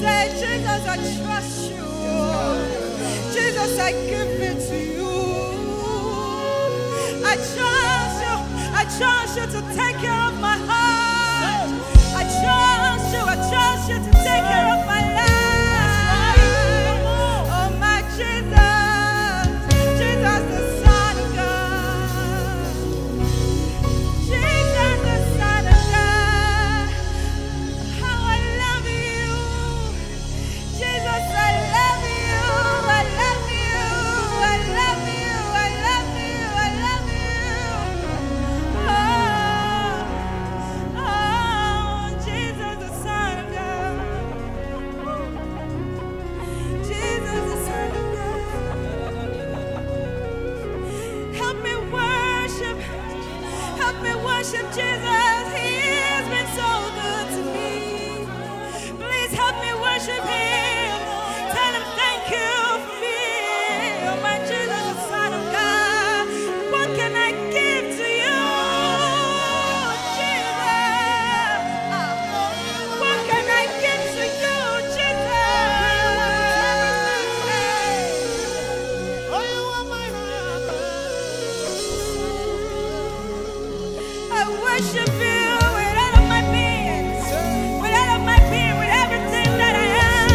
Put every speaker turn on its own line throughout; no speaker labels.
say, Jesus, I trust you. Jesus, I give it to you. I trust you. I trust you to take care of my heart. I trust you to take care of my life. Oh, my Jesus, Jesus, the Son of God. Jesus, the Son of God. How I love you. Jesus, I love you. I love you. I love you. I love you. I love you. Oh, Jesus, the Son of God. Jesus, the Son of God. Help me worship. Help me worship Jesus. He has been so good to me. Please help me worship him. Tell him thank you for me. Oh, my Jesus, the Son of God. What can I give to you, Jesus? What can I give to you, Jesus?
Oh, you are my
I worship you with all of my being, with all of my being, with everything that I am.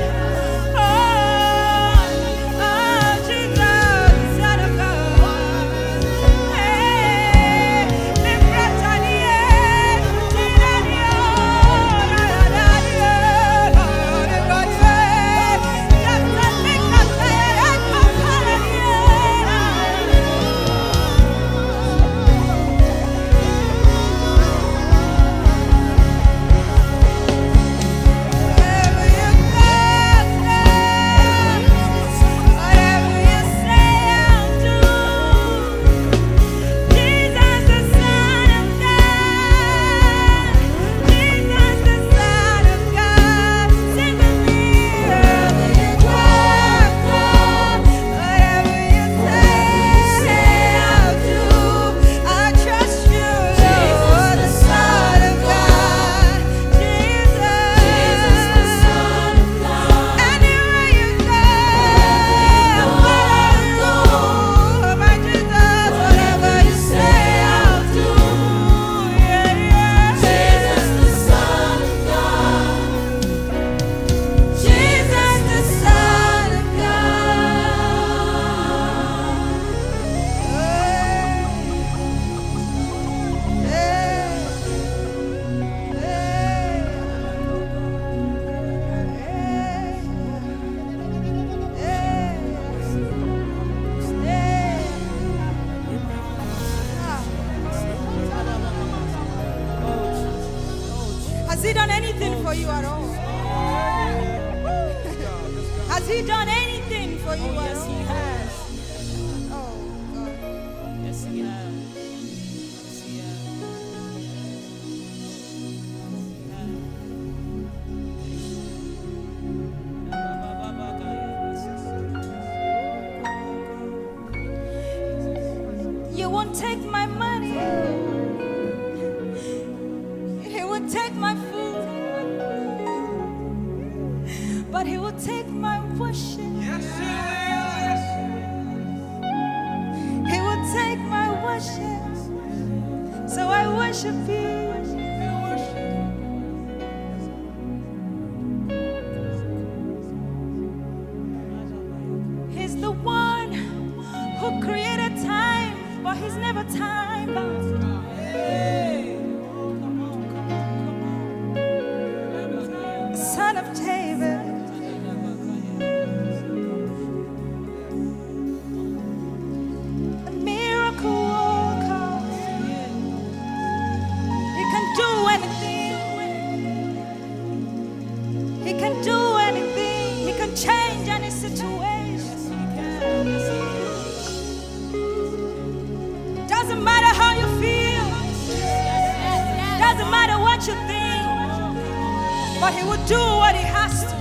Oh, Jesus, Son of God. Hey, whatever you say, I'll do. Jesus, the Son of God. Jesus, the Son of God. Sing with me. Whatever you say, I'll do. I trust you, Lord, the Son of God. Jesus, the Son of God. Anywhere you go, my Jesus, whatever you say, I'll do. Yeah, yeah. Jesus, the Son of God. Jesus, the Son of Has he done anything for you at all? Has he done anything for you at
Yes,
all?
he has.
Oh, God.
Yes, he has. Yes, he has.
You won't take my money. He will take my food. But he will take my worship.
Yes, he
He will take my worship. So I worship you. He's the one who created time, but he's never time bound. Son of David. A miracle worker. He can do anything. He can do anything. He can change any situation. Doesn't matter how you feel. Doesn't matter what you think. But he will do what he has to.